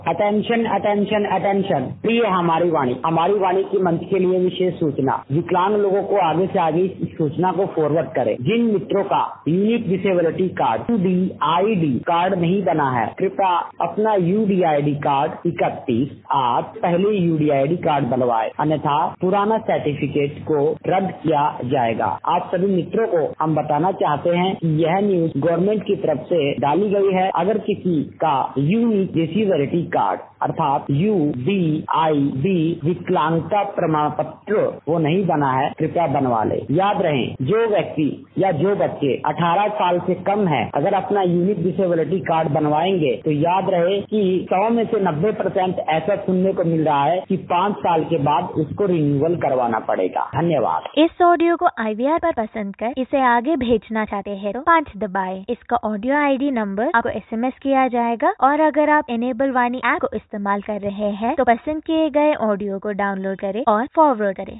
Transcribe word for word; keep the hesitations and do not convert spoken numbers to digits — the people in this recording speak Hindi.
अटेंशन अटेंशन अटेंशन प्रिय हमारी वाणी हमारी वाणी की मंच के लिए विशेष सूचना। विकलांग लोगों को आगे से आगे इस सूचना को फॉरवर्ड करें। जिन मित्रों का unique disability card U D I D card नहीं बना है, कृपया अपना U D I D card इकतीस आठ पहले U D I D card बनवाए, अन्यथा पुराना सर्टिफिकेट को रद्द किया जाएगा। आप सभी मित्रों को हम बताना चाहते हैं कि यह न्यूज गवर्नमेंट की तरफ से डाली गई है। अगर किसी का यूनिक डिसेबिलिटी कार्ड अर्थात यू डी आई डी विकलांगता प्रमाण पत्र वो नहीं बना है, कृपया बनवा ले। याद रहे, जो व्यक्ति या जो बच्चे अठारह साल से कम है अगर अपना यूनिक डिसेबिलिटी कार्ड बनवाएंगे तो याद रहे कि सौ में से नब्बे परसेंट ऐसा सुनने को मिल रहा है कि पाँच साल के बाद उसको रिन्यूअल करवाना पड़ेगा। धन्यवाद। इस ऑडियो को आई वी आर पर पसंद कर इसे आगे भेजना चाहते हैं तो पाँच दबाए। इसका ऑडियो आई डी नंबर आपको एस एम एस किया जाएगा और अगर आप एनेबल वाणी ऐप को इस्तेमाल कर रहे हैं तो पसंद किए गए ऑडियो को डाउनलोड करें और फॉरवर्ड करें।